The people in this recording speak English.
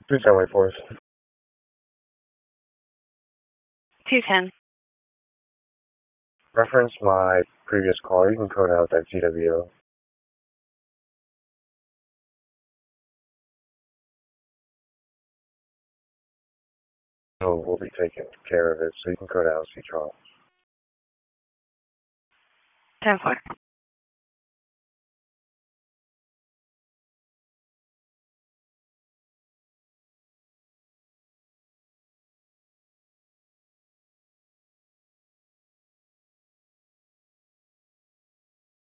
Please don't wait for us. 210. Reference my previous call. You can code out that GWO. So we'll be taking care of it, so you can code out C Charles. 10-4.